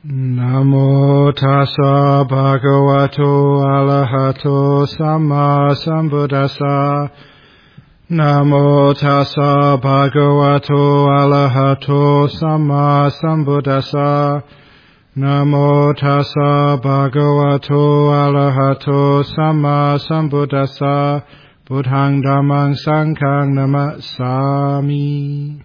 Namo tassa bhagavato arahato samma sambuddhassa. Namo tassa bhagavato arahato samma sambuddhassa. Namo tassa bhagavato arahato samma sambuddhassa. Buddhang dhammang sanghang namasami.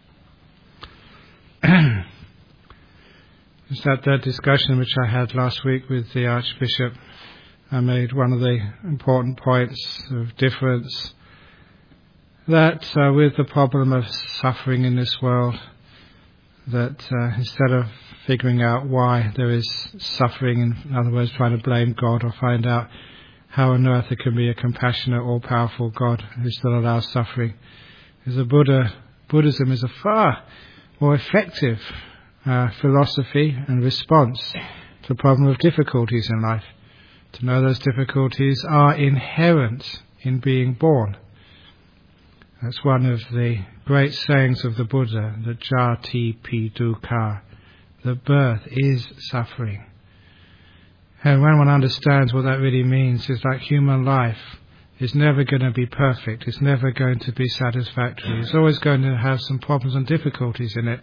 Is that discussion which I had last week with the Archbishop? I made one of the important points of difference, that with the problem of suffering in this world, that instead of figuring out why there is suffering, in other words trying to blame God or find out how on earth there can be a compassionate, all-powerful God who still allows suffering, Buddhism is a far more effective philosophy and response to the problem of difficulties in life. To know those difficulties are inherent in being born. That's one of the great sayings of the Buddha, the jati pi dukkha, that birth is suffering. And when one understands what that really means, it's like human life is never going to be perfect, it's never going to be satisfactory, it's always going to have some problems and difficulties in it.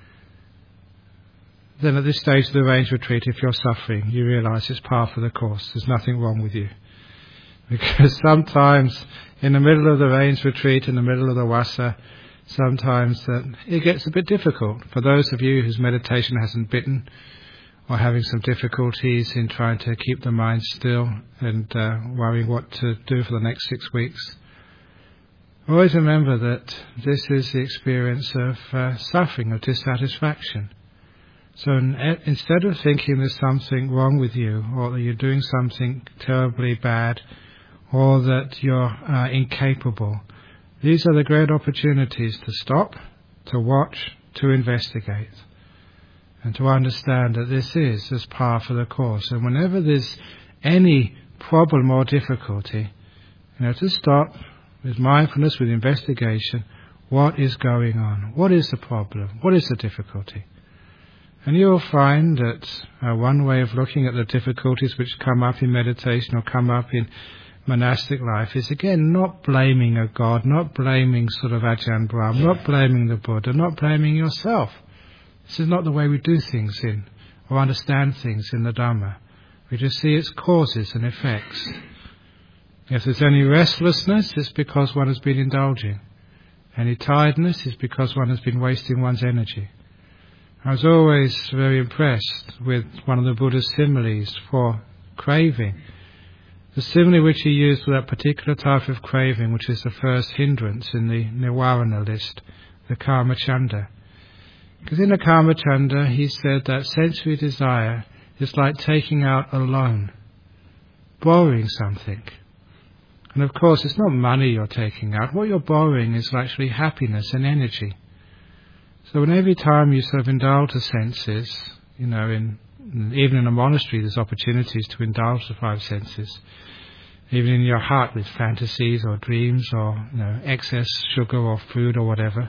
Then at this stage of the range retreat, if you're suffering, you realise it's par for the course. There's nothing wrong with you. Because sometimes in the middle of the range retreat, in the middle of the wasa, sometimes it gets a bit difficult. For those of you whose meditation hasn't bitten, or having some difficulties in trying to keep the mind still and worrying what to do for the next 6 weeks, always remember that this is the experience of suffering, of dissatisfaction. So instead of thinking there's something wrong with you, or that you're doing something terribly bad, or that you're incapable, these are the great opportunities to stop, to watch, to investigate, and to understand that this is as par for the course. And whenever there's any problem or difficulty, to stop with mindfulness, with investigation, what is going on? What is the problem? What is the difficulty? And you'll find that one way of looking at the difficulties which come up in meditation or come up in monastic life is, again, not blaming a God, not blaming sort of Ajahn Brahm, not blaming the Buddha, not blaming yourself. This is not the way we do things in, or understand things in the Dhamma. We just see its causes and effects. If there's any restlessness, it's because one has been indulging. Any tiredness is because one has been wasting one's energy. I was always very impressed with one of the Buddha's similes for craving. The simile which he used for that particular type of craving, which is the first hindrance in the Nivarana list, the Kamacchanda. Because in the Kamacchanda he said that sensory desire is like taking out a loan, borrowing something. And of course it's not money you're taking out. What you're borrowing is actually happiness and energy. So when every time you sort of indulge the senses, even in a monastery there's opportunities to indulge the five senses. Even in your heart with fantasies or dreams or excess sugar or food or whatever.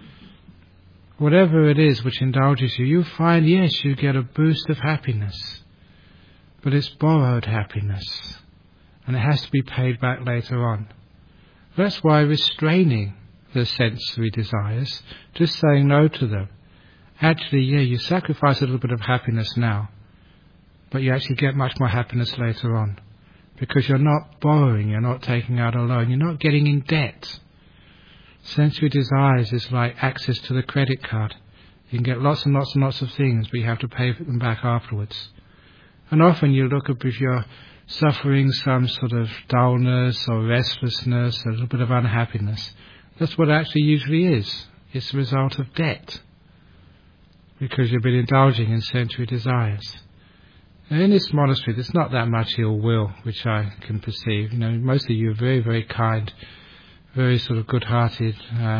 Whatever it is which indulges you, you find, yes, you get a boost of happiness. But it's borrowed happiness. And it has to be paid back later on. That's why restraining the sensory desires, just saying no to them. Actually, you sacrifice a little bit of happiness now, but you actually get much more happiness later on. Because you're not borrowing, you're not taking out a loan, you're not getting in debt. Sensory desires is like access to the credit card. You can get lots and lots and lots of things, but you have to pay them back afterwards. And often you look up if you're suffering some sort of dullness or restlessness, a little bit of unhappiness. That's what it actually usually is. It's a result of debt. Because you've been indulging in sensory desires. And in this monastery there's not that much ill will which I can perceive. Most of you are very, very kind, very sort of good-hearted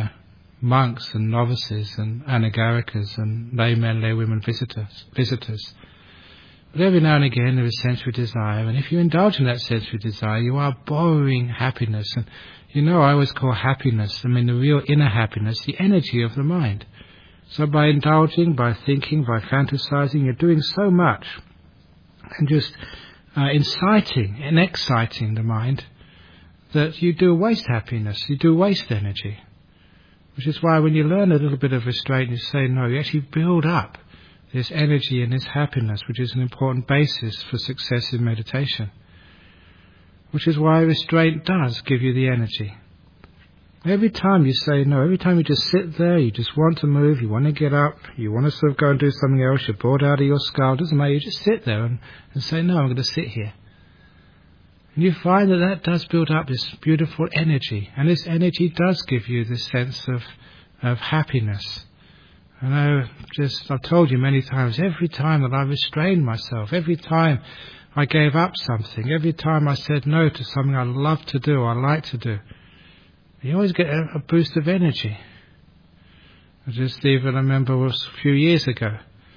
monks and novices and anagarikas and laymen, laywomen visitors. But every now and again there is sensory desire, and if you indulge in that sensory desire, you are borrowing happiness. And I always call happiness, the real inner happiness, the energy of the mind. So by indulging, by thinking, by fantasizing, you're doing so much and just inciting and exciting the mind that you do waste happiness, you do waste energy. Which is why when you learn a little bit of restraint, you say no, you actually build up this energy and this happiness, which is an important basis for success in meditation. Which is why restraint does give you the energy. Every time you say no, every time you just sit there, you just want to move, you want to get up, you want to sort of go and do something else, you're bored out of your skull, doesn't matter, you just sit there and say, no, I'm going to sit here. And you find that that does build up this beautiful energy, and this energy does give you this sense of happiness. And I've told you many times, every time that I restrained myself, every time I gave up something, every time I said no to something I love to do, I like to do, you always get a boost of energy. I remember it was a few years ago.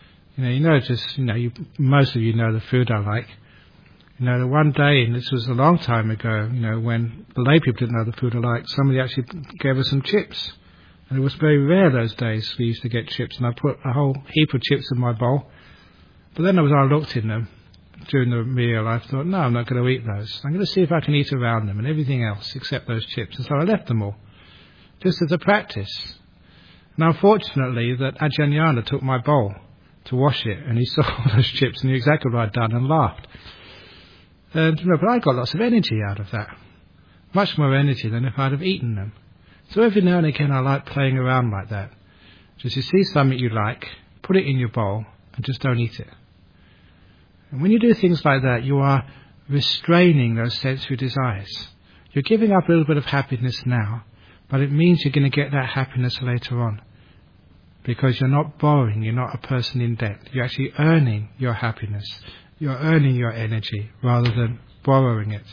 Most of you know the food I like. The one day, and this was a long time ago, when the lay people didn't know the food I liked, somebody actually gave us some chips. And it was very rare those days we used to get chips, and I put a whole heap of chips in my bowl. But then as I looked in them during the meal, I thought, no, I'm not going to eat those. I'm going to see if I can eat around them and everything else except those chips. And so I left them all, just as a practice. Now, unfortunately, that Ajahn took my bowl to wash it, and he saw all those chips and knew exactly what I'd done and laughed. But I got lots of energy out of that, much more energy than if I'd have eaten them. So every now and again I like playing around like that. Just you see something you like, put it in your bowl, and just don't eat it. And when you do things like that, you are restraining those sensory desires. You're giving up a little bit of happiness now, but it means you're going to get that happiness later on. Because you're not borrowing, you're not a person in debt. You're actually earning your happiness. You're earning your energy rather than borrowing it.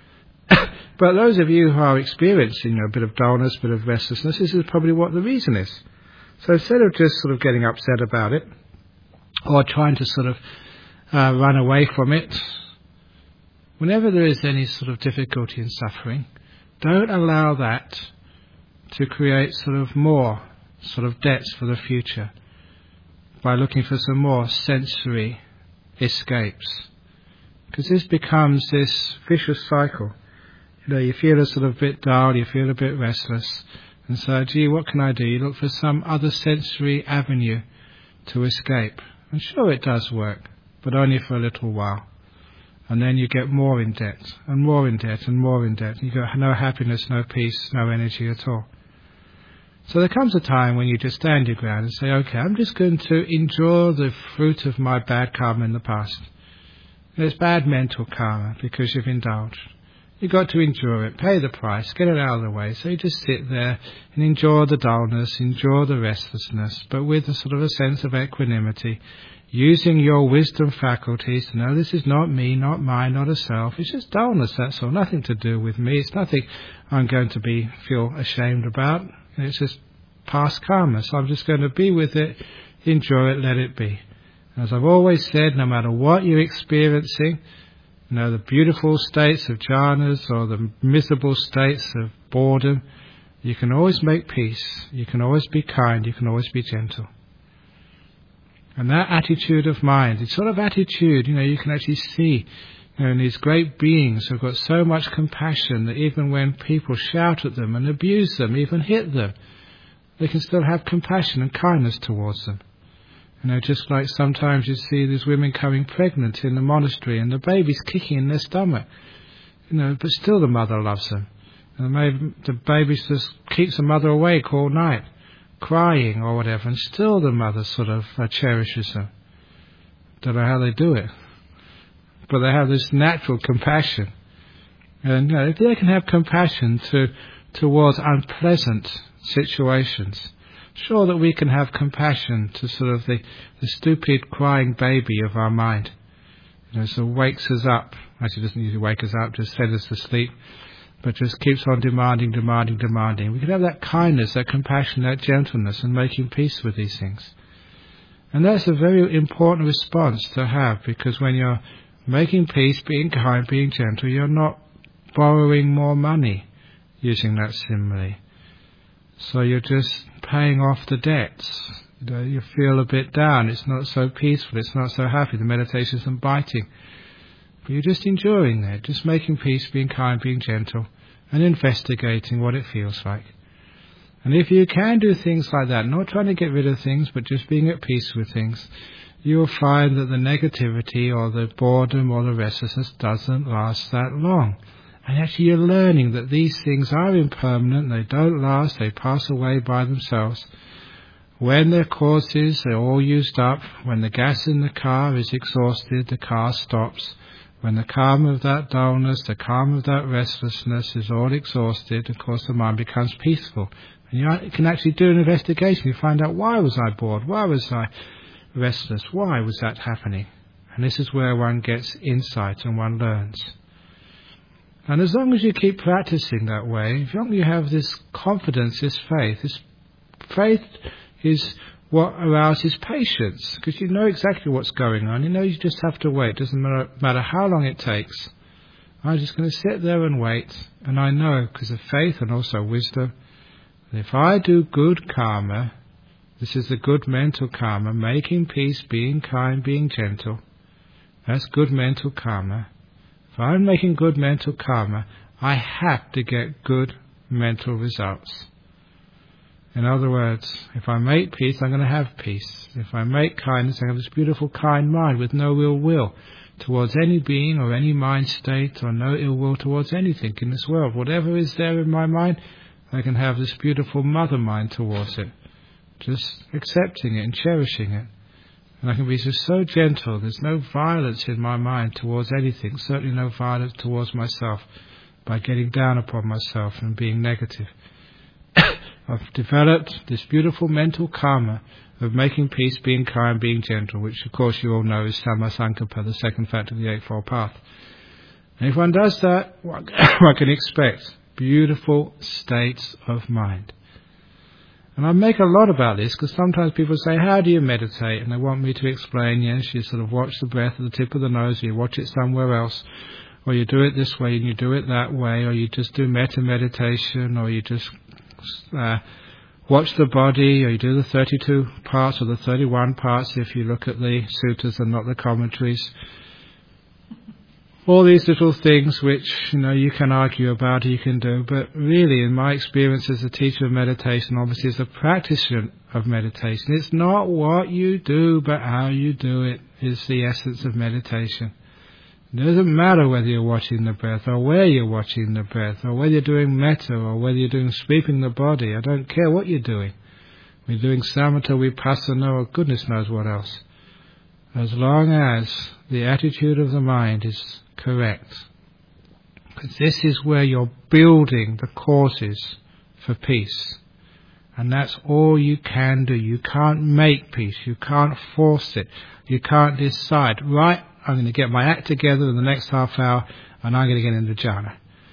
But those of you who are experiencing a bit of dullness, a bit of restlessness, this is probably what the reason is. So instead of just sort of getting upset about it, or trying to sort of run away from it, whenever there is any sort of difficulty and suffering, don't allow that to create sort of more sort of debts for the future by looking for some more sensory escapes. Because this becomes this vicious cycle. You feel a sort of bit dull, you feel a bit restless, and so, what can I do? You look for some other sensory avenue to escape. And sure, it does work, but only for a little while. And then you get more in debt, and more in debt, and more in debt. You got no happiness, no peace, no energy at all. So there comes a time when you just stand your ground and say, okay, I'm just going to endure the fruit of my bad karma in the past. There's bad mental karma because you've indulged. You've got to endure it, pay the price, get it out of the way. So you just sit there and enjoy the dullness, enjoy the restlessness, but with a sort of a sense of equanimity, using your wisdom faculties to know this is not me, not mine, not a self. It's just dullness, that's all. Nothing to do with me. It's nothing I'm going to feel ashamed about. It's just past karma. So I'm just going to be with it, enjoy it, let it be. As I've always said, no matter what you're experiencing, the beautiful states of jhanas or the miserable states of boredom, you can always make peace, you can always be kind, you can always be gentle. And that attitude of mind, it's sort of attitude, you can actually see, these great beings who've got so much compassion that even when people shout at them and abuse them, even hit them, they can still have compassion and kindness towards them. Just like sometimes you see these women coming pregnant in the monastery and the baby's kicking in their stomach, but still the mother loves them. And the baby just keeps the mother awake all night, crying or whatever, and still the mother sort of cherishes them. Don't know how they do it, but they have this natural compassion. And if they can have compassion towards unpleasant situations, sure that we can have compassion to sort of the stupid crying baby of our mind. So wakes us up. Actually doesn't usually wake us up, just sends us to sleep, but just keeps on demanding. We can have that kindness, that compassion, that gentleness, and making peace with these things. And that's a very important response to have, because when you're making peace, being kind, being gentle, you're not borrowing more money, using that simile. So you're just paying off the debts You feel a bit down. It's not so peaceful. It's not so happy. The meditation isn't biting. But you're just enjoying it, just making peace, being kind, being gentle, and investigating what it feels like. And if you can do things like that, not trying to get rid of things, but just being at peace with things, you'll find that the negativity or the boredom or the restlessness doesn't last that long. And actually you're learning that these things are impermanent, they don't last, they pass away by themselves. When their causes are all used up, when the gas in the car is exhausted, the car stops. When the calm of that dullness, the calm of that restlessness is all exhausted, of course the mind becomes peaceful. And you can actually do an investigation. You find out, why was I bored? Why was I restless? Why was that happening? And this is where one gets insight and one learns. And as long as you keep practicing that way, as long as you have this confidence, this faith is what arouses patience, because you know exactly what's going on. You know you just have to wait. It doesn't matter how long it takes. I'm just going to sit there and wait. And I know, because of faith and also wisdom, that if I do good karma, this is the good mental karma, making peace, being kind, being gentle, that's good mental karma. If I'm making good mental karma, I have to get good mental results. In other words, if I make peace, I'm going to have peace. If I make kindness, I have this beautiful kind mind with no ill will towards any being or any mind state, or no ill will towards anything in this world. Whatever is there in my mind, I can have this beautiful mother mind towards it, just accepting it and cherishing it. And I can be just so gentle. There's no violence in my mind towards anything, certainly no violence towards myself, by getting down upon myself and being negative. I've developed this beautiful mental karma of making peace, being kind, being gentle, which of course you all know is Samma Sankappa, the second factor of the Eightfold Path. And if one does that, one can expect beautiful states of mind. And I make a lot about this, because sometimes people say, how do you meditate? And they want me to explain, yes, you sort of watch the breath at the tip of the nose, or you watch it somewhere else, or you do it this way and you do it that way, or you just do metta meditation, or you just watch the body, or you do the 32 parts or the 31 parts if you look at the suttas and not the commentaries. All these little things which, you can argue about, you can do, but really in my experience as a teacher of meditation, obviously as a practitioner of meditation, it's not what you do but how you do it is the essence of meditation. It doesn't matter whether you're watching the breath or where you're watching the breath or whether you're doing metta or whether you're doing sweeping the body. I don't care what you're doing. We're doing samatha, vipassana, or goodness knows what else. As long as the attitude of the mind is correct. Because this is where you're building the causes for peace. And that's all you can do. You can't make peace. You can't force it. You can't decide, right, I'm going to get my act together in the next half hour and I'm going to get into jhana.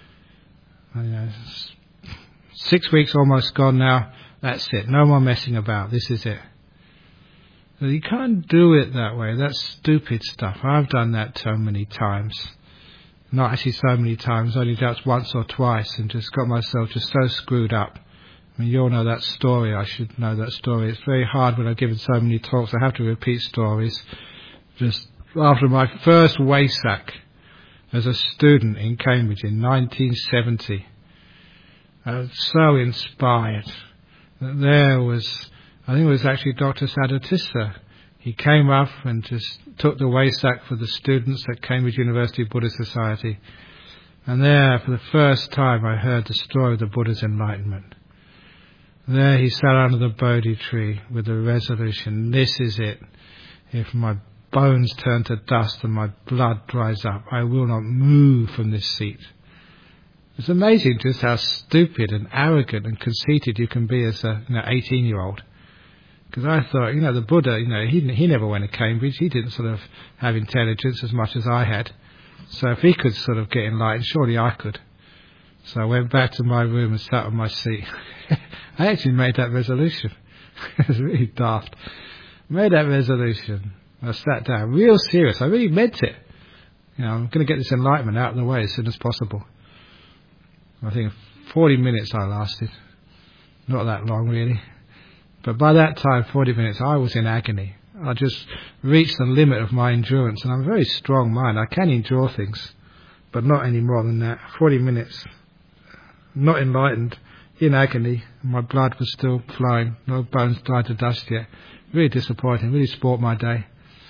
6 weeks almost gone now. That's it. No more messing about. This is it. You can't do it that way. That's stupid stuff. I've done that so many times. Not actually so many times, only just once or twice, and just got myself just so screwed up. I mean, you all know that story. I should know that story. It's very hard when I've given so many talks. I have to repeat stories. Just after my first Wesak as a student in Cambridge in 1970, I was so inspired that there was, I think it was actually Dr. Saddhatissa. He came up and just took the Wesak for the students at Cambridge University Buddhist Society. And there, for the first time, I heard the story of the Buddha's enlightenment. There he sat under the Bodhi tree with the resolution, this is it. If my bones turn to dust and my blood dries up, I will not move from this seat. It's amazing just how stupid and arrogant and conceited you can be as a 18-year-old. Because I thought, the Buddha, he never went to Cambridge. He didn't sort of have intelligence as much as I had. So if he could sort of get enlightened, surely I could. So I went back to my room and sat on my seat. I actually made that resolution. It was really daft. Made that resolution. I sat down, real serious. I really meant it. I'm going to get this enlightenment out of the way as soon as possible. I think 40 minutes I lasted. Not that long, really. But by that time, 40 minutes, I was in agony. I just reached the limit of my endurance, and I'm a very strong mind. I can endure things, but not any more than that. 40 minutes, not enlightened, in agony, and my blood was still flowing, no bones dried to dust yet. Really disappointing, really spoilt my day.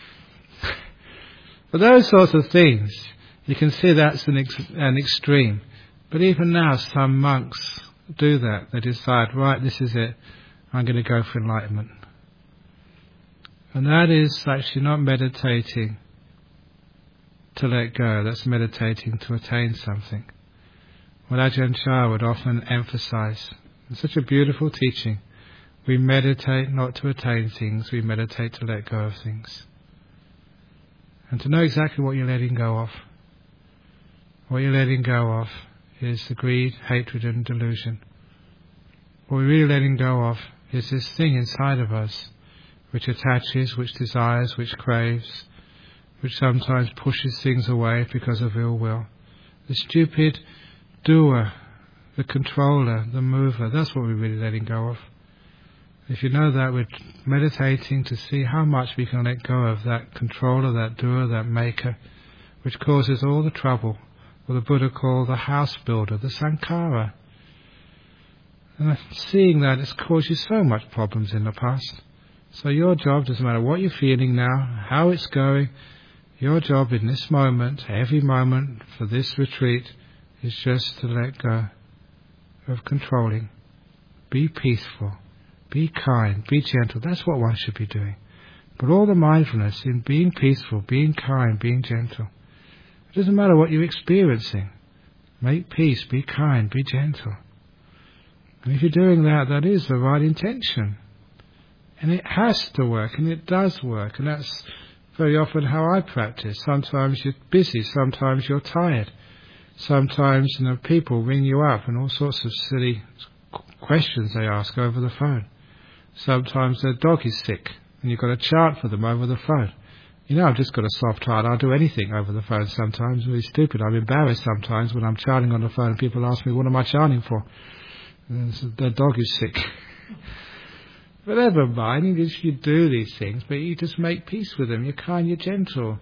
But those sorts of things, you can see that's an extreme. But even now, some monks do that. They decide, right, this is it. I'm going to go for enlightenment. And that is actually not meditating to let go. That's meditating to attain something. What Ajahn Chah would often emphasize. It's such a beautiful teaching. We meditate not to attain things. We meditate to let go of things. And to know exactly what you're letting go of. What you're letting go of is the greed, hatred and delusion. What we're really letting go of is this thing inside of us which attaches, which desires, which craves, which sometimes pushes things away because of ill will. The stupid doer, the controller, the mover, that's what we're really letting go of. If you know that, we're meditating to see how much we can let go of that controller, that doer, that maker, which causes all the trouble, what the Buddha called the house builder, the sankhara. And seeing that, it's caused you so much problems in the past. So your job, doesn't matter what you're feeling now, how it's going, your job in this moment, every moment for this retreat, is just to let go of controlling. Be peaceful. Be kind, be gentle. That's what one should be doing. But all the mindfulness in being peaceful, being kind, being gentle. It doesn't matter what you're experiencing. Make peace, be kind, be gentle. And if you're doing that, that is the right intention. And it has to work, and it does work. And that's very often how I practice. Sometimes you're busy, sometimes you're tired. Sometimes, people ring you up and all sorts of silly questions they ask over the phone. Sometimes their dog is sick and you've got to chant for them over the phone. I've just got a soft heart. I'll do anything over the phone sometimes. Really stupid. I'm embarrassed sometimes when I'm chanting on the phone and people ask me, what am I chanting for? And so their dog is sick. But never mind, you do these things, but you just make peace with them. You're kind, you're gentle.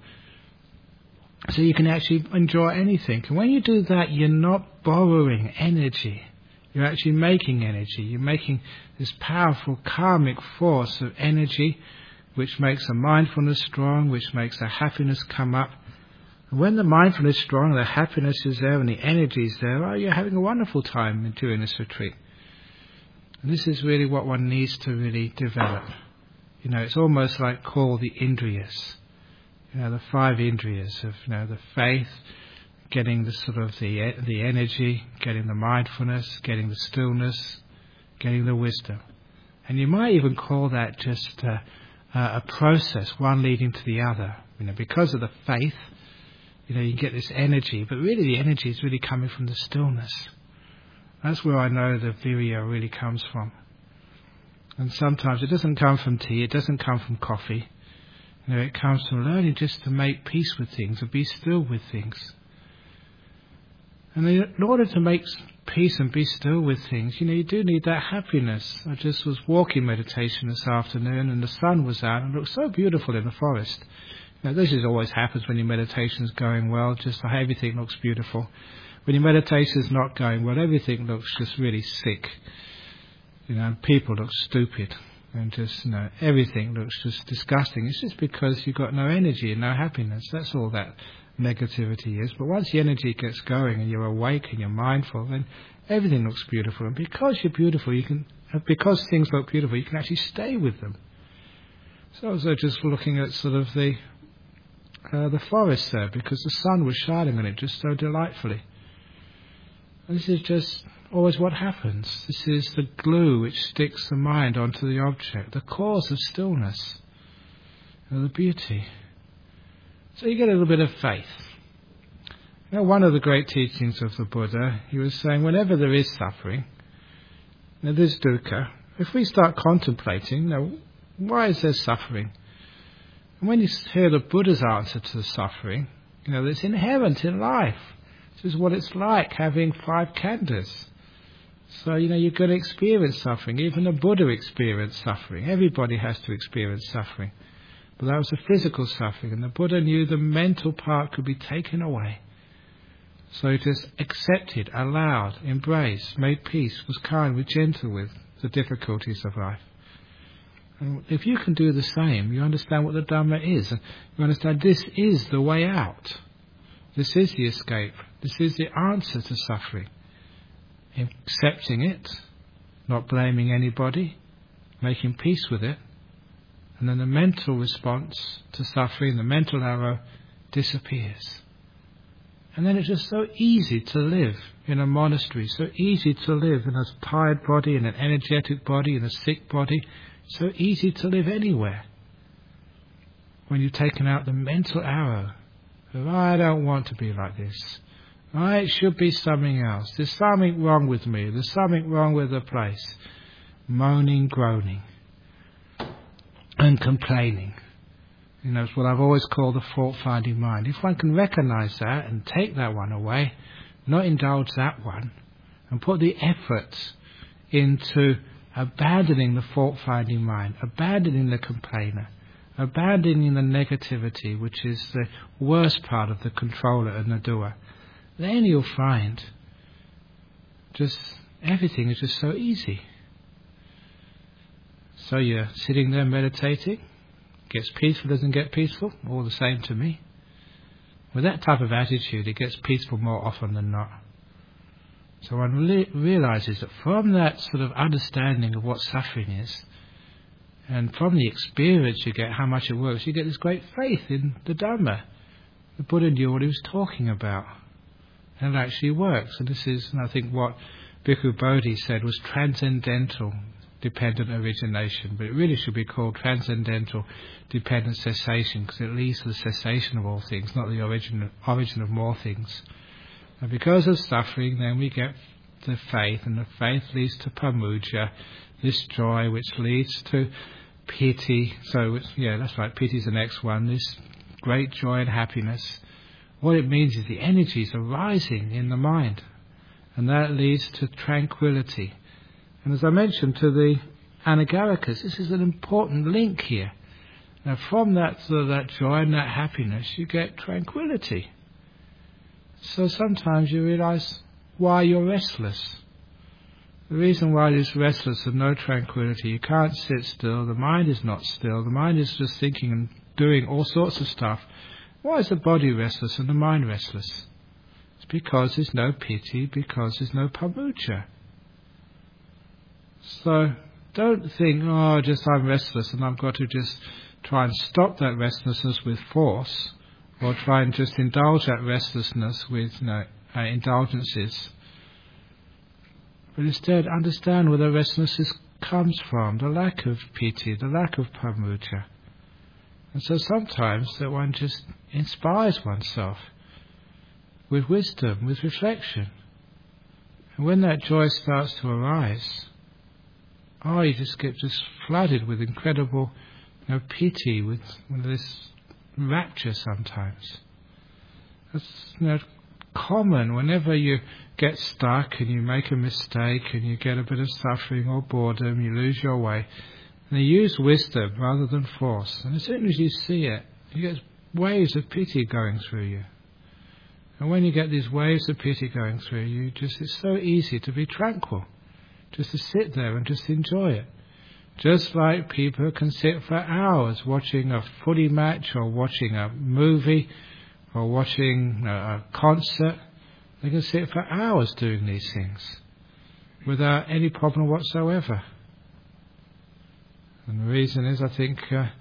So you can actually enjoy anything. And when you do that, you're not borrowing energy. You're actually making energy. You're making this powerful karmic force of energy which makes the mindfulness strong, which makes the happiness come up. And when the mindfulness is strong, the happiness is there and the energy is there, you're having a wonderful time during this retreat. And this is really what one needs to really develop. It's almost like called the indriyas. The 5 indriyas of the faith, getting the sort of the energy, getting the mindfulness, getting the stillness, getting the wisdom. And you might even call that just a process, one leading to the other. Because of the faith, you get this energy, but really the energy is really coming from the stillness. That's where I know the virya really comes from. And sometimes it doesn't come from tea, it doesn't come from coffee. It comes from learning just to make peace with things and be still with things. And in order to make peace and be still with things, you do need that happiness. I just was walking meditation this afternoon and the sun was out and it looked so beautiful in the forest. This always happens when your meditation is going well, just everything looks beautiful. When your meditation is not going well, everything looks just really sick. And people look stupid. And just, everything looks just disgusting. It's just because you've got no energy and no happiness. That's all that negativity is. But once the energy gets going and you're awake and you're mindful, then everything looks beautiful. And because you're beautiful, because things look beautiful, you can actually stay with them. So I was just looking at sort of the forest there, because the sun was shining on it just so delightfully. And this is just always what happens. This is the glue which sticks the mind onto the object, the cause of stillness, the beauty. So you get a little bit of faith. One of the great teachings of the Buddha, he was saying whenever there is suffering, there's dukkha, if we start contemplating, why is there suffering? And when you hear the Buddha's answer to the suffering, it's inherent in life. This is what it's like having 5 khandhas. So, you're going to experience suffering. Even the Buddha experienced suffering. Everybody has to experience suffering. But that was a physical suffering, and the Buddha knew the mental part could be taken away. So he just accepted, allowed, embraced, made peace, was kind, was gentle with the difficulties of life. And if you can do the same, you understand what the Dhamma is. And you understand this is the way out. This is the escape. This is the answer to suffering. Accepting it, not blaming anybody, making peace with it. And then the mental response to suffering, the mental arrow, disappears. And then it's just so easy to live in a monastery, so easy to live in a tired body, in an energetic body, in a sick body, so easy to live anywhere. When you've taken out the mental arrow of, I don't want to be like this. It should be something else. There's something wrong with me. There's something wrong with the place. Moaning, groaning, and complaining. It's what I've always called the fault-finding mind. If one can recognize that and take that one away, not indulge that one, and put the effort into abandoning the fault-finding mind, abandoning the complainer, abandoning the negativity, which is the worst part of the controller and the doer, then you'll find just everything is just so easy. So you're sitting there meditating, gets peaceful, doesn't get peaceful, all the same to me. With that type of attitude, it gets peaceful more often than not. So one realizes that from that sort of understanding of what suffering is, and from the experience you get, how much it works, you get this great faith in the Dhamma. The Buddha knew what he was talking about. And it actually works. And this is, I think, what Bhikkhu Bodhi said was transcendental dependent origination. But it really should be called transcendental dependent cessation, because it leads to the cessation of all things, not the origin of more things. And because of suffering, then we get the faith, and the faith leads to pamuja, this joy which leads to piti. So, that's right, piti is the next one, this great joy and happiness. What it means is the energies are rising in the mind, and that leads to tranquility. And as I mentioned to the Anagarikas, this is an important link here. Now from that joy and that happiness, you get tranquility. So sometimes you realize why you're restless. The reason why you're restless and no tranquility, you can't sit still, the mind is not still, the mind is just thinking and doing all sorts of stuff. Why is the body restless and the mind restless? It's because there's no piti, because there's no pamuja. So don't think, just I'm restless and I've got to just try and stop that restlessness with force, or try and just indulge that restlessness with indulgences. But instead understand where the restlessness comes from, the lack of piti, the lack of pamuja. And so sometimes that one just inspires oneself with wisdom, with reflection. And when that joy starts to arise, you just get flooded with incredible piti, with this rapture sometimes. That's common whenever you get stuck and you make a mistake and you get a bit of suffering or boredom, you lose your way. And you use wisdom rather than force. And as soon as you see it, you get waves of piti going through you. And when you get these waves of piti going through you, it's so easy to be tranquil. Just to sit there and just enjoy it. Just like people can sit for hours watching a footy match or watching a movie or watching a concert. They can sit for hours doing these things without any problem whatsoever. And the reason is, I think,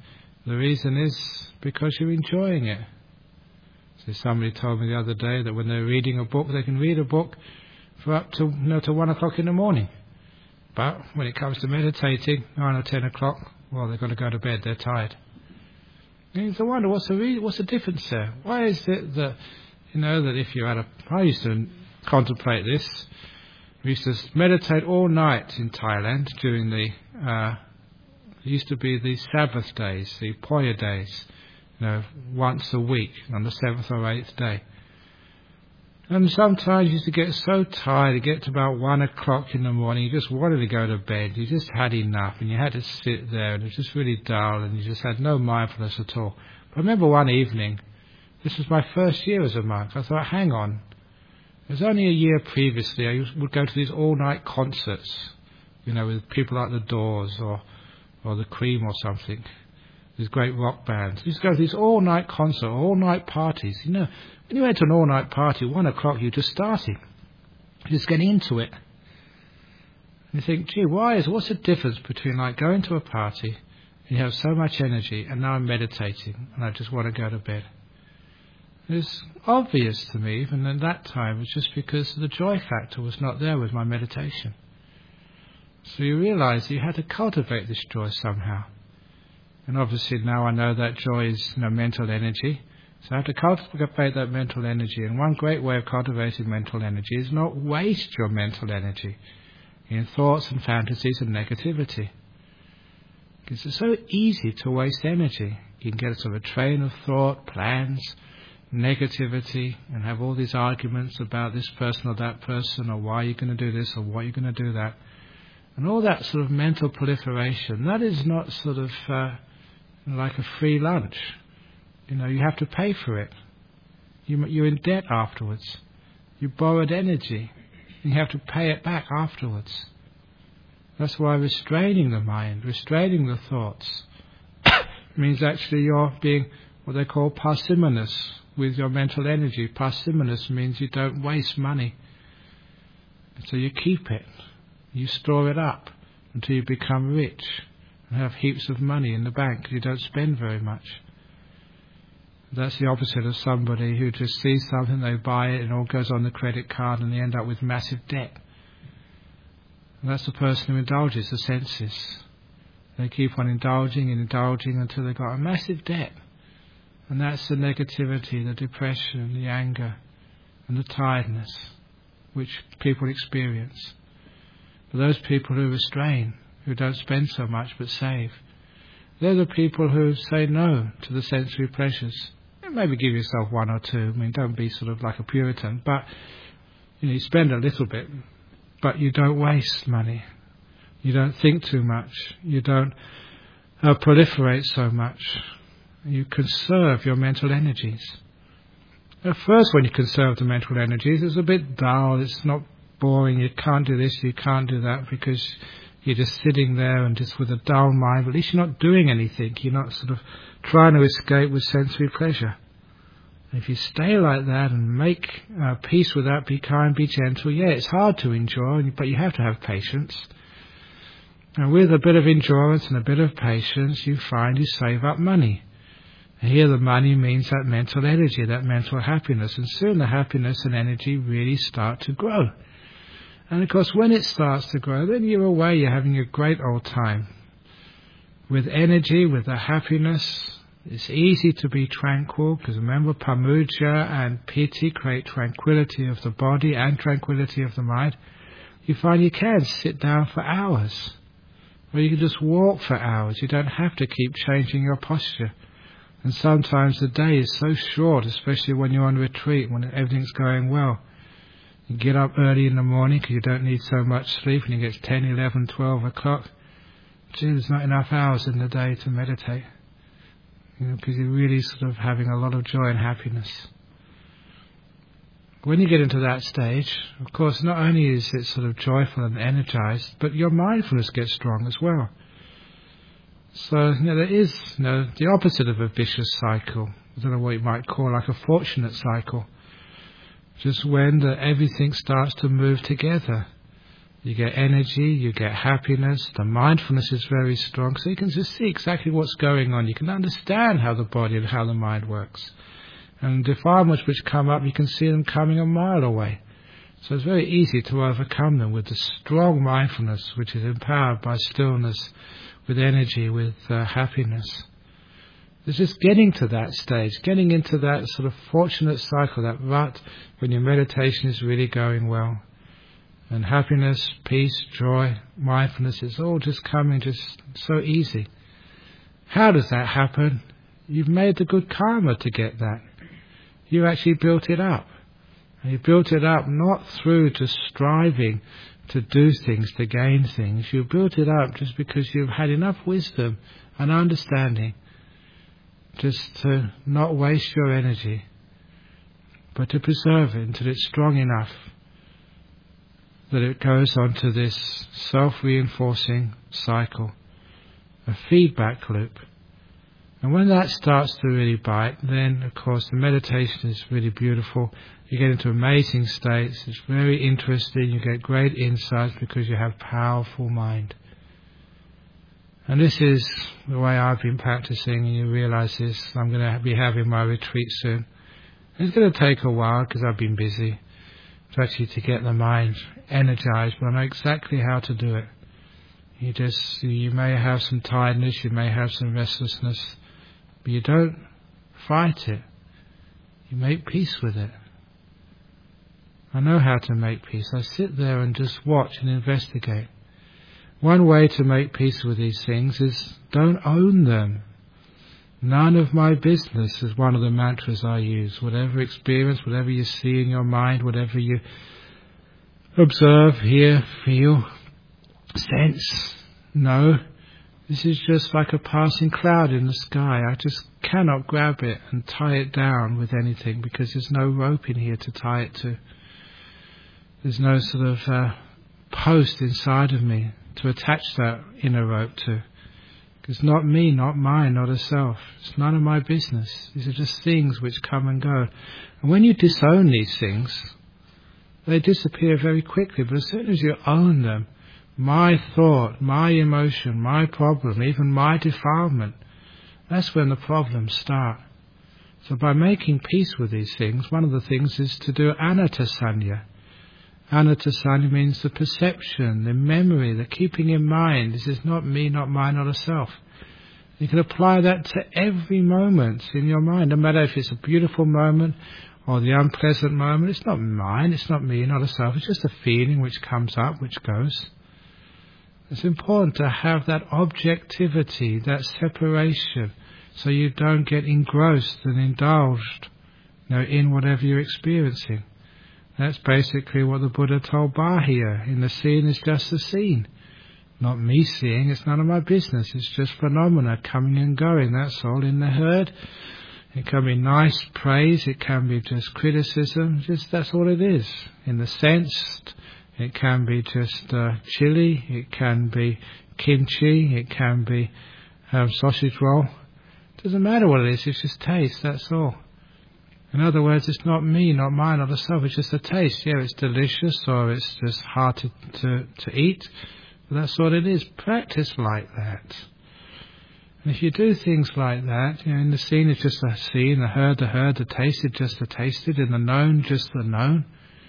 because you're enjoying it. So somebody told me the other day that when they're reading a book, they can read a book for up to 1 o'clock in the morning. But when it comes to meditating, 9 or 10 o'clock, they've got to go to bed, they're tired. And you wonder, what's the difference there? Why is it that, that if you I used to contemplate this, we used to meditate all night in Thailand during it used to be the Sabbath days, the Poya days, once a week on the 7th or 8th day. And sometimes you used to get so tired, you get to about 1 o'clock in the morning, you just wanted to go to bed, you just had enough, and you had to sit there, and it was just really dull, and you just had no mindfulness at all. But I remember one evening, this was my first year as a monk, I thought, hang on, it was only a year previously, I would go to these all-night concerts, with people like the Doors, or the Cream or something, these great rock bands. You used to go to these all-night concerts, all-night parties, When you went to an all-night party, 1 o'clock, you're just starting. You're just getting into it. And you think, gee, what's the difference between going to a party and you have so much energy and now I'm meditating and I just want to go to bed? It's obvious to me, even at that time, it's just because the joy factor was not there with my meditation. So you realize you had to cultivate this joy somehow. And obviously now I know that joy is mental energy. So I have to cultivate that mental energy. And one great way of cultivating mental energy is not waste your mental energy in thoughts and fantasies and negativity. Because it's so easy to waste energy. You can get sort of a train of thought, plans, negativity, and have all these arguments about this person or that person, or why you're going to do this or why you're going to do that. And all that sort of mental proliferation, that is not sort of like a free lunch. You have to pay for it. You're in debt afterwards. You borrowed energy. You have to pay it back afterwards. That's why restraining the mind, restraining the thoughts, means actually you're being what they call parsimonious with your mental energy. Parsimonious means you don't waste money. So you keep it. You store it up until you become rich and have heaps of money in the bank. You don't spend very much. That's the opposite of somebody who just sees something, they buy it, and all goes on the credit card, and they end up with massive debt. And that's the person who indulges the senses. They keep on indulging and indulging until they've got a massive debt. And that's the negativity, the depression, the anger, and the tiredness which people experience. But those people who restrain, who don't spend so much but save, they're the people who say no to the sensory pleasures. Maybe give yourself one or two. Don't be sort of like a Puritan, but you spend a little bit, but you don't waste money. You don't think too much. You don't proliferate so much. You conserve your mental energies. At first, when you conserve the mental energies, it's a bit dull. It's not boring. You can't do this, you can't do that, because you're just sitting there and just with a dull mind. But at least you're not doing anything. You're not sort of trying to escape with sensory pleasure. If you stay like that and make peace with that, be kind, be gentle, it's hard to endure, but you have to have patience. And with a bit of endurance and a bit of patience, you find you save up money. And here the money means that mental energy, that mental happiness. And soon the happiness and energy really start to grow. And of course, when it starts to grow, then you're away, you're having a great old time. With energy, with the happiness, it's easy to be tranquil, because remember, pamuja and piti create tranquility of the body and tranquility of the mind. You find you can sit down for hours, or you can just walk for hours. You don't have to keep changing your posture. And sometimes the day is so short, especially when you're on retreat, when everything's going well. You get up early in the morning because you don't need so much sleep, and you get 10, 11, 12 o'clock. There's not enough hours in the day to meditate. Because you're really sort of having a lot of joy and happiness. When you get into that stage, of course, not only is it sort of joyful and energized, but your mindfulness gets strong as well. So there is the opposite of a vicious cycle. I don't know what you might call like a fortunate cycle. Just when everything starts to move together. You get energy, you get happiness, the mindfulness is very strong, so you can just see exactly what's going on. You can understand how the body and how the mind works. And defilements which come up, you can see them coming a mile away. So it's very easy to overcome them with the strong mindfulness, which is empowered by stillness, with energy, with happiness. It's just getting to that stage, getting into that sort of fortunate cycle, that rut, when your meditation is really going well. And happiness, peace, joy, mindfulness, it's all just coming just so easy. How does that happen? You've made the good karma to get that. You actually built it up. And you built it up not through just striving to do things, to gain things. You built it up just because you've had enough wisdom and understanding just to not waste your energy, but to preserve it until it's strong enough that it goes on to this self-reinforcing cycle, a feedback loop. And when that starts to really bite, then of course the meditation is really beautiful. You get into amazing states. It's very interesting. You get great insights because you have powerful mind. And this is the way I've been practicing, and you realize this. I'm going to be having my retreat soon. It's going to take a while because I've been busy to get the mind energized, but I know exactly how to do it. You may have some tiredness, you may have some restlessness, but you don't fight it. You make peace with it. I know how to make peace. I sit there and just watch and investigate. One way to make peace with these things is don't own them. None of my business is one of the mantras I use. Whatever experience, whatever you see in your mind, whatever you observe, hear, feel, sense, know, this is just like a passing cloud in the sky. I just cannot grab it and tie it down with anything because there's no rope in here to tie it to. There's no sort of post inside of me to attach that inner rope to. It's not me, not mine, not a self. It's none of my business. These are just things which come and go. And when you disown these things, they disappear very quickly. But as soon as you own them, my thought, my emotion, my problem, even my defilement, that's when the problems start. So by making peace with these things, one of the things is to do anatta-sanya. Anatta-sanya means the perception, the memory, the keeping in mind. This is not me, not mine, not a self. You can apply that to every moment in your mind, no matter if it's a beautiful moment or the unpleasant moment. It's not mine, it's not me, not a self. It's just a feeling which comes up, which goes. It's important to have that objectivity, that separation, so you don't get engrossed and indulged, in whatever you're experiencing. That's basically what the Buddha told Bahia. In the scene is just the scene. Not me seeing, it's none of my business. It's just phenomena coming and going, that's all, in the herd. It can be nice praise, it can be just criticism, that's all it is. In the sensed, it can be just chili, it can be kimchi, it can be sausage roll. It doesn't matter what it is, it's just taste, that's all. In other words, it's not me, not mine, not a self, it's just a taste. Yeah, it's delicious or it's just hard to eat, but that's what it is. Practice like that. And if you do things like that, in the seen it's just the seen, the heard, the tasted, just the tasted, and the known, just the known,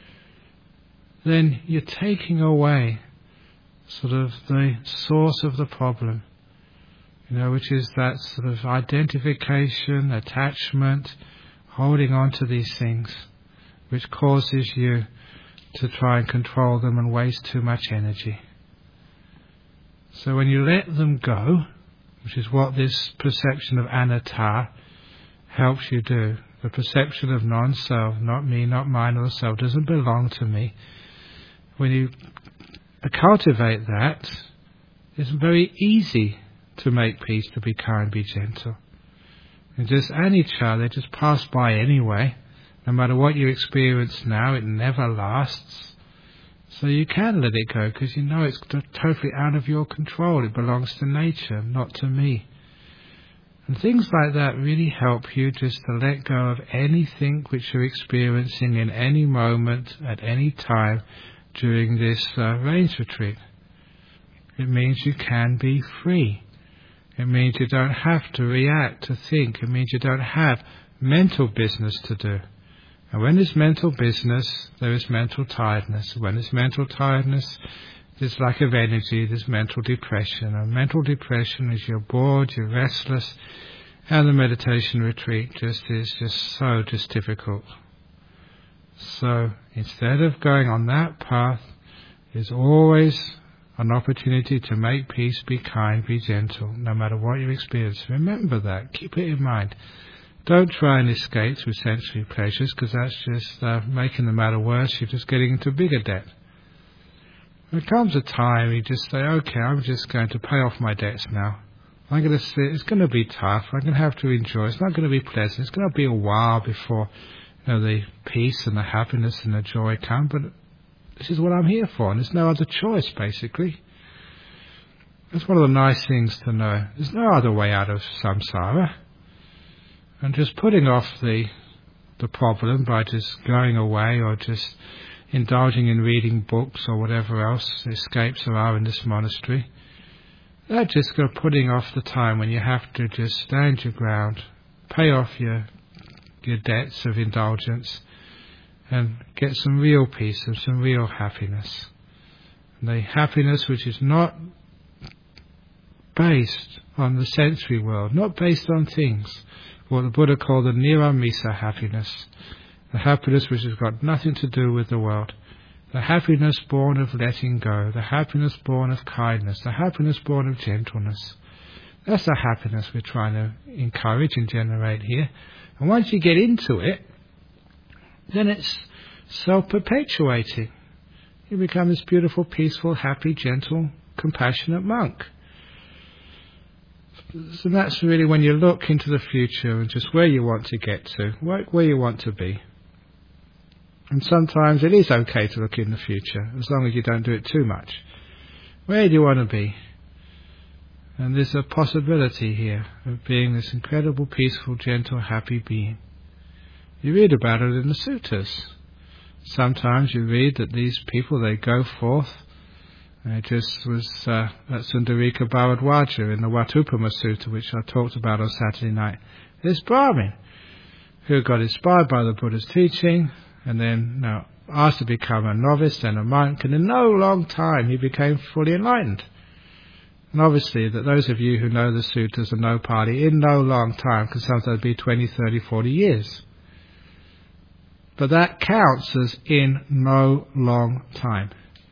then you're taking away sort of the source of the problem, which is that sort of identification, attachment, holding on to these things, which causes you to try and control them and waste too much energy. So when you let them go, which is what this perception of anatta helps you do, the perception of non-self, not me, not mine, or the self, doesn't belong to me. When you cultivate that, it's very easy to make peace, to be kind, be gentle. And just anicca, they just pass by anyway. No matter what you experience now, it never lasts. So you can let it go because you know it's totally out of your control. It belongs to nature, not to me. And things like that really help you just to let go of anything which you're experiencing in any moment, at any time during this rains retreat. It means you can be free. It means you don't have to react, to think. It means you don't have mental business to do. And when there's mental business, there is mental tiredness. When there's mental tiredness, there's lack of energy, there's mental depression. And mental depression is you're bored, you're restless, and the meditation retreat is so difficult. So instead of going on that path, there's always an opportunity to make peace, be kind, be gentle, no matter what you experience. Remember that. Keep it in mind. Don't try and escape through sensory pleasures, because that's just making the matter worse. You're just getting into bigger debt. There comes a time you just say, okay, I'm just going to pay off my debts now. I'm going to sit, it's going to be tough, I'm going to have to enjoy, it's not going to be pleasant, it's going to be a while before the peace and the happiness and the joy come, but this is what I'm here for, and there's no other choice, basically. That's one of the nice things to know. There's no other way out of samsara. And just putting off the problem by just going away or just indulging in reading books or whatever else escapes there are in this monastery, that's just putting off the time when you have to just stand your ground, pay off your debts of indulgence, and get some real peace and some real happiness. And the happiness which is not based on the sensory world, not based on things, what the Buddha called the niramisa happiness, the happiness which has got nothing to do with the world, the happiness born of letting go, the happiness born of kindness, the happiness born of gentleness. That's the happiness we're trying to encourage and generate here. And once you get into it, then it's self-perpetuating. You become this beautiful, peaceful, happy, gentle, compassionate monk. So that's really when you look into the future and just where you want to get to, where you want to be. And sometimes it is okay to look in the future, as long as you don't do it too much. Where do you want to be? And there's a possibility here of being this incredible, peaceful, gentle, happy being. You read about it in the suttas. Sometimes you read that these people, they go forth. It just was that Sundarika Bharadwaja in the Watupama Sutta, which I talked about on Saturday night. This Brahmin who got inspired by the Buddha's teaching and then asked to become a novice, then a monk, and in no long time he became fully enlightened. And obviously that those of you who know the suttas and know Pali, in no long time can sometimes be 20, 30, 40 years. But that counts as in no long time.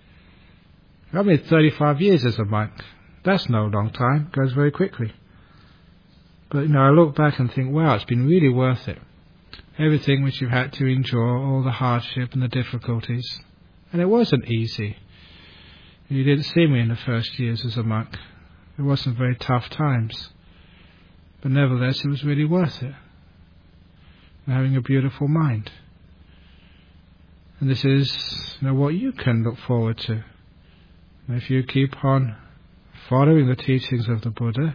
I mean, 35 years as a monk. That's no long time. It goes very quickly. But, I look back and think, wow, it's been really worth it. Everything which you've had to endure, all the hardship and the difficulties. And it wasn't easy. You didn't see me in the first years as a monk. It wasn't very tough times. But nevertheless, it was really worth it. And having a beautiful mind. And this is what you can look forward to. If you keep on following the teachings of the Buddha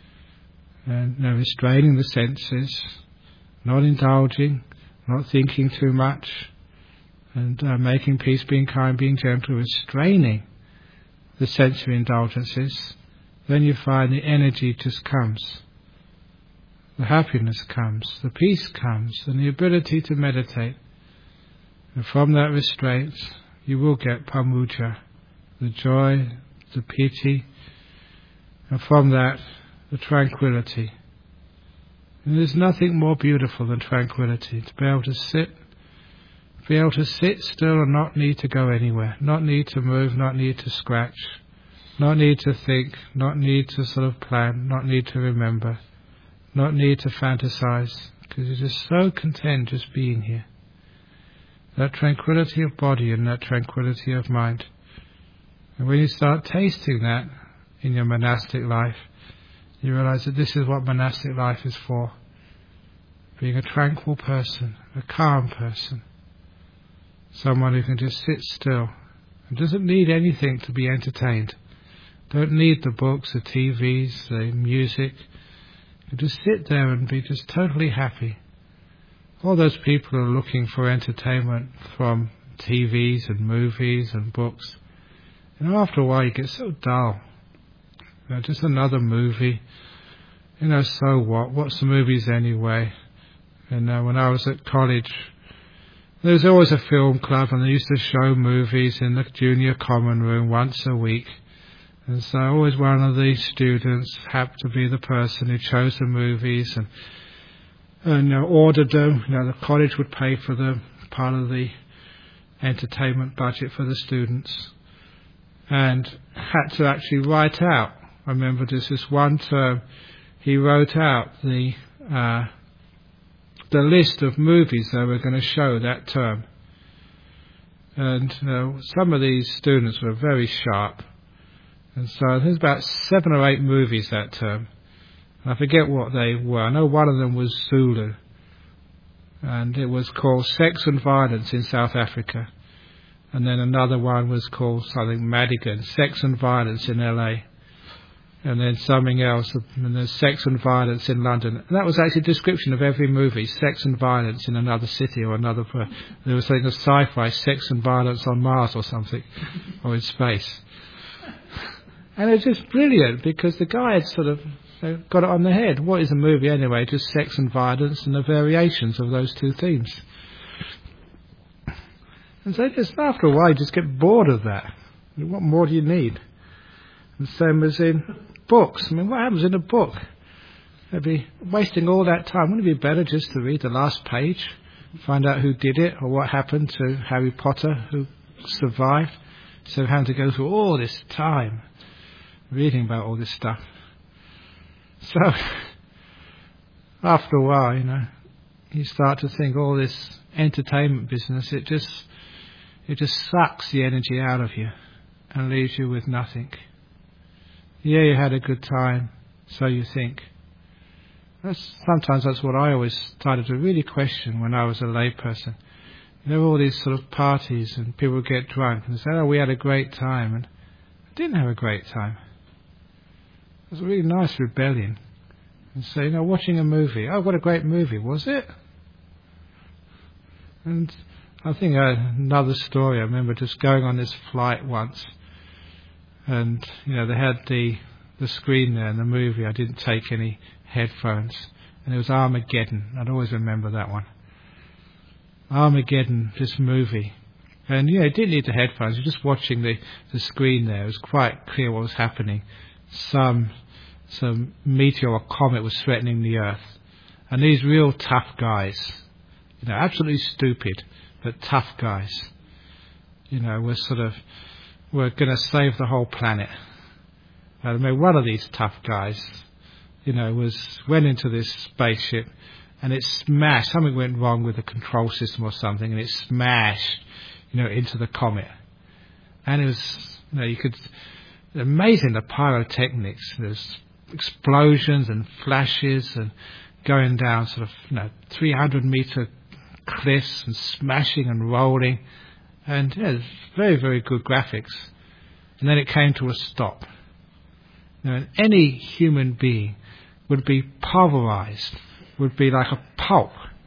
and restraining the senses, not indulging, not thinking too much, and making peace, being kind, being gentle, restraining the sensory indulgences, then you find the energy just comes. The happiness comes, the peace comes, and the ability to meditate. And from that restraint, you will get pamuja, the joy, the piti, and from that, the tranquility. And there's nothing more beautiful than tranquility, to be able to sit still and not need to go anywhere, not need to move, not need to scratch, not need to think, not need to sort of plan, not need to remember, not need to fantasize, because you're just so content just being here. That tranquility of body and that tranquility of mind. And when you start tasting that in your monastic life, you realize that this is what monastic life is for. Being a tranquil person, a calm person. Someone who can just sit still and doesn't need anything to be entertained. Don't need the books, the TVs, the music. You just sit there and be just totally happy. All those people who are looking for entertainment from TVs and movies and books, after a while you get so dull. Just another movie. So what? What's the movies anyway? And when I was at college, there was always a film club, and they used to show movies in the junior common room once a week. And so always one of the students happened to be the person who chose the movies and ordered them. The college would pay for them, part of the entertainment budget for the students. And had to actually write out. I remember this one term, he wrote out the the list of movies they were going to show that term. And some of these students were very sharp. And so there's about 7 or 8 movies that term. I forget what they were. I know one of them was Zulu. And it was called Sex and Violence in South Africa. And then another one was called something Madigan, Sex and Violence in LA. And then something else, and there's Sex and Violence in London. And that was actually a description of every movie, Sex and Violence in another city or another. There was something of sci-fi, Sex and Violence on Mars or something, or in space. And it was just brilliant because the guy had sort of got it on the head. What is a movie anyway? Just sex and violence and the variations of those two themes. And so just after a while you just get bored of that. What more do you need? And same as in books. I mean, what happens in a book? They'd be wasting all that time. Wouldn't it be better just to read the last page, find out who did it or what happened to Harry Potter, who survived, so having to go through all this time reading about all this stuff. So, after a while, you start to think all this entertainment business, it just sucks the energy out of you and leaves you with nothing. Yeah, you had a good time, so you think. Sometimes that's what I always started to really question when I was a layperson. There were all these sort of parties and people would get drunk and say, oh, we had a great time. And I didn't have a great time. It was a really nice rebellion. And say, watching a movie. Oh, what a great movie, was it? And I think another story, I remember just going on this flight once. And, they had the screen there in the movie. I didn't take any headphones. And it was Armageddon. I'd always remember that one. Armageddon, this movie. And, it didn't need the headphones. You're just watching the screen there. It was quite clear what was happening. Some meteor or comet was threatening the Earth. And these real tough guys, absolutely stupid, but tough guys, were going to save the whole planet. I mean, one of these tough guys, went into this spaceship and it smashed. Something went wrong with the control system or something, and it smashed, into the comet. And it was, amazing the pyrotechnics. There's explosions and flashes and going down 300-meter cliffs and smashing and rolling. And it's very, very good graphics. And then it came to a stop. And any human being would be pulverized, would be like a pulp.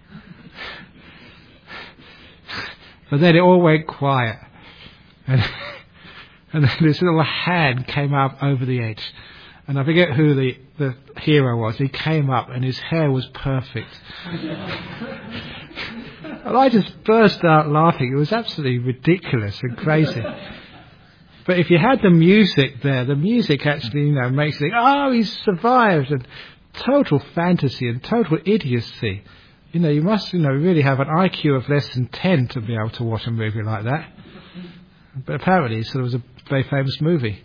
But then it all went quiet. And then this little hand came up over the edge. And I forget who the hero was. He came up and his hair was perfect. And I just burst out laughing. It was absolutely ridiculous and crazy. But if you had the music there, the music actually, makes you think, oh, he's survived. And total fantasy and total idiocy. You must, really have an IQ of less than 10 to be able to watch a movie like that. But apparently it was a very famous movie.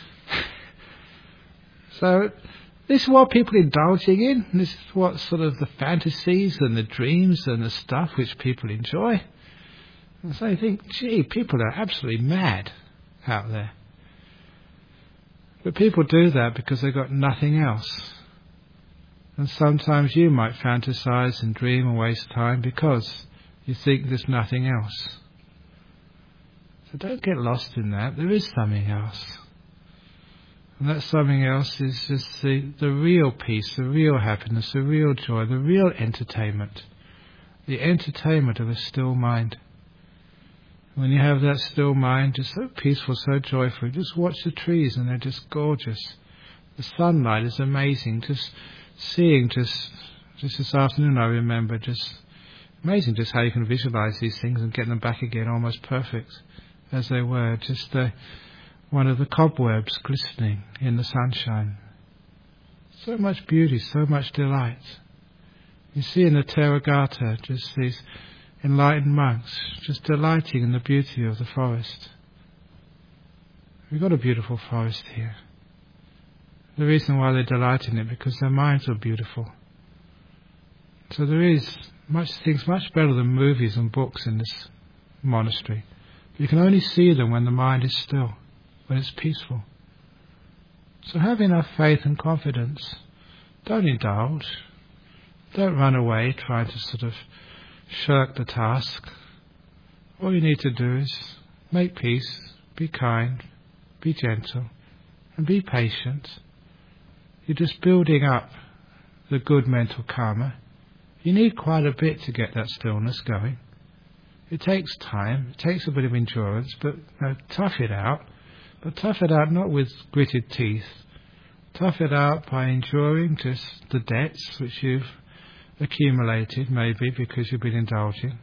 So this is what people are indulging in. This is what sort of the fantasies and the dreams and the stuff which people enjoy. And so I think, gee, people are absolutely mad out there. But people do that because they've got nothing else. And sometimes you might fantasize and dream and waste time because you think there's nothing else. So don't get lost in that. There is something else. And that something else is just the real peace, the real happiness, the real joy, the real entertainment. The entertainment of a still mind. When you have that still mind, just so peaceful, so joyful, just watch the trees and they're just gorgeous. The sunlight is amazing. Just seeing, just this afternoon I remember, just amazing just how you can visualize these things and get them back again almost perfect as they were. Just one of the cobwebs glistening in the sunshine. So much beauty, so much delight. You see in the Therigatha just these enlightened monks just delighting in the beauty of the forest. We've got a beautiful forest here. The reason why they delight in it because their minds are beautiful. So there is things much better than movies and books in this monastery. You can only see them when the mind is still, when it's peaceful. So have enough faith and confidence. Don't indulge. Don't run away trying to sort of shirk the task. All you need to do is make peace, be kind, be gentle, and be patient. You're just building up the good mental karma. You need quite a bit to get that stillness going. It takes time, it takes a bit of endurance, but tough it out. But tough it out not with gritted teeth. Tough it out by enduring just the debts which you've accumulated, maybe because you've been indulging.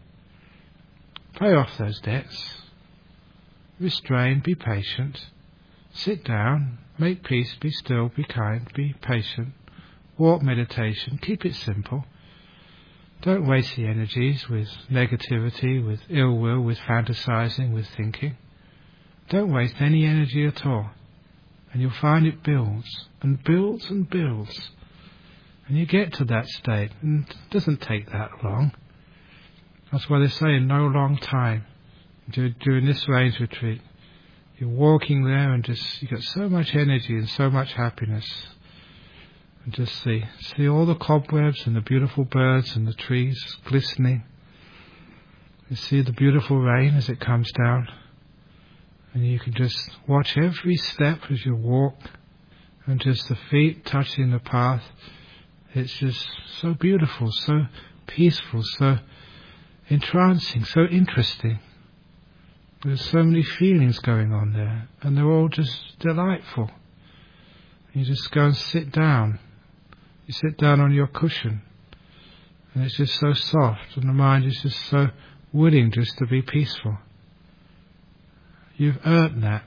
Pay off those debts. Restrain, be patient. Sit down, make peace, be still, be kind, be patient. Walk meditation, keep it simple. Don't waste the energies with negativity, with ill will, with fantasizing, with thinking. Don't waste any energy at all. And you'll find it builds and builds and builds. And you get to that state, and it doesn't take that long. That's why they say in no long time, during this rains retreat, you're walking there and just, you get so much energy and so much happiness. And just see all the cobwebs and the beautiful birds and the trees glistening. You see the beautiful rain as it comes down. And you can just watch every step as you walk, and just the feet touching the path. It's just so beautiful, so peaceful, so entrancing, so interesting. There's so many feelings going on there, and they're all just delightful. You just go and sit down. You sit down on your cushion, and it's just so soft, and the mind is just so willing just to be peaceful. You've earned that.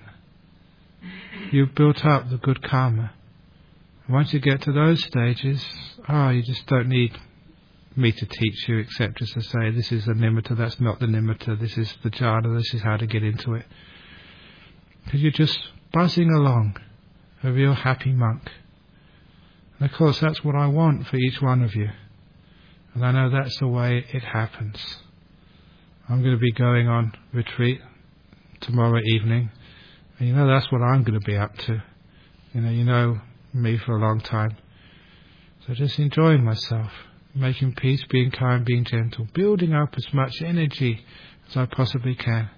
You've built up the good karma. And once you get to those stages, you just don't need me to teach you, except just to say, this is the nimitta, that's not the nimitta, this is the jhana, this is how to get into it. Because you're just buzzing along, a real happy monk. And of course that's what I want for each one of you. And I know that's the way it happens. I'm going to be going on retreat tomorrow evening, and that's what I'm going to be up to. You know me for a long time. So just enjoying myself, making peace, being kind, being gentle, building up as much energy as I possibly can.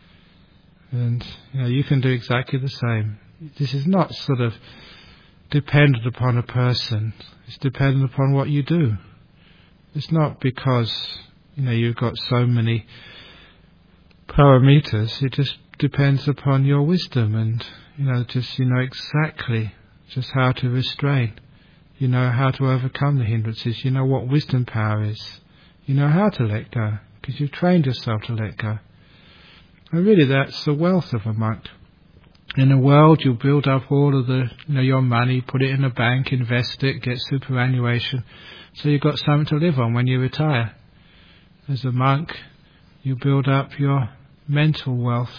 And you can do exactly the same. This is not sort of dependent upon a person. It's dependent upon what you do. It's not because you've got so many parameters. It just depends upon your wisdom, and exactly just how to restrain. You know how to overcome the hindrances. You know what wisdom power is. You know how to let go, because you've trained yourself to let go. And really that's the wealth of a monk. In the world you build up all of your money, put it in a bank, invest it, get superannuation, so you've got something to live on when you retire. As a monk, you build up your mental wealth,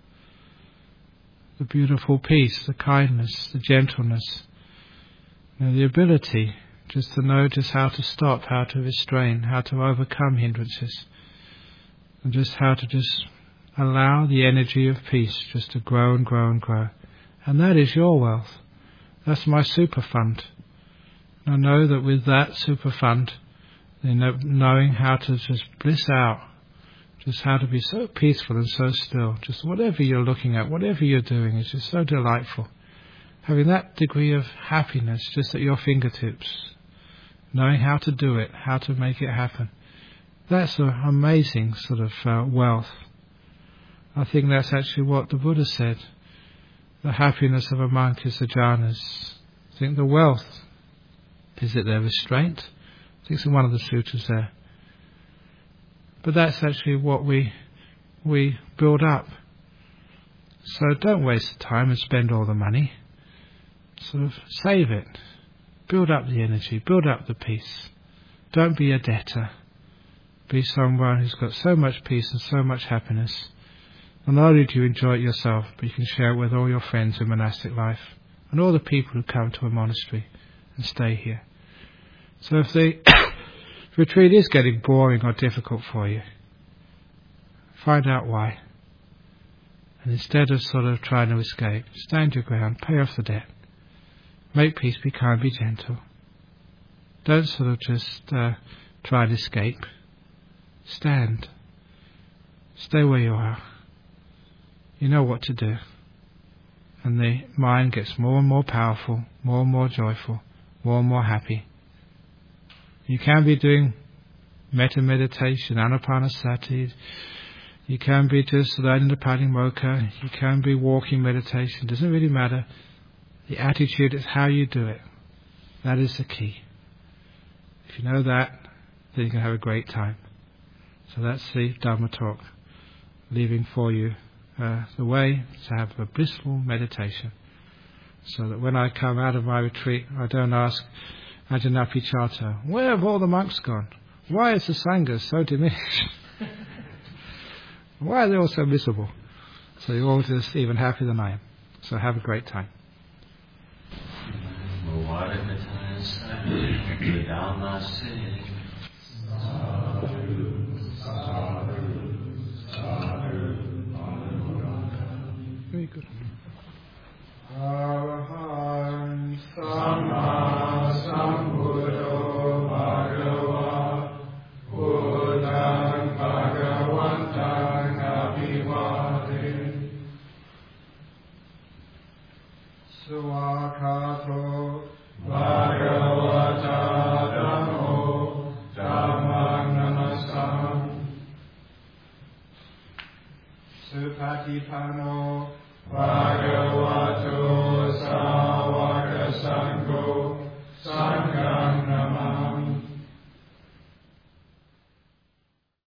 the beautiful peace, the kindness, the gentleness, the ability just to know just how to stop, how to restrain, how to overcome hindrances, and just how to just allow the energy of peace just to grow and grow and grow. And that is your wealth. That's my super fund. I know that with that super fund, knowing how to just bliss out, just how to be so peaceful and so still, just whatever you're looking at, whatever you're doing is just so delightful. Having that degree of happiness just at your fingertips, knowing how to do it, how to make it happen. That's an amazing sort of wealth. I think that's actually what the Buddha said. The happiness of a monk is the jhanas. I think the wealth, is it their restraint? I think it's in one of the sutras there. But that's actually what we build up. So don't waste the time and spend all the money. Sort of save it. Build up the energy, build up the peace. Don't be a debtor. Be someone who's got so much peace and so much happiness. And not only do you enjoy it yourself, but you can share it with all your friends in monastic life and all the people who come to a monastery and stay here. So if they If retreat is getting boring or difficult for you, find out why. And instead of sort of trying to escape, stand your ground, pay off the debt. Make peace, be kind, be gentle. Don't sort of just try and escape. Stand. Stay where you are. You know what to do. And the mind gets more and more powerful, more and more joyful, more and more happy. You can be doing metta meditation, anapanasati. You can be just learning the Patimokkha. You can be walking meditation. It doesn't really matter. The attitude is how you do it. That is the key. If you know that, then you can have a great time. So that's the Dhamma talk, leaving for you the way to have a blissful meditation, so that when I come out of my retreat, I don't ask Ajahn Chatter, where have all the monks gone? Why is the Sangha so diminished? Why are they all so miserable? So you're all just even happier than I am. So have a great time. Very good. Arahant Samma Sambuddho Bhagava Buddhaṃ Bhagavantaṃ Abhivādin Suwakato Bhagavata Dhammo Dhammang Namasam Supatipanno Bhagavato Sāvaka Sangho Sangham Namah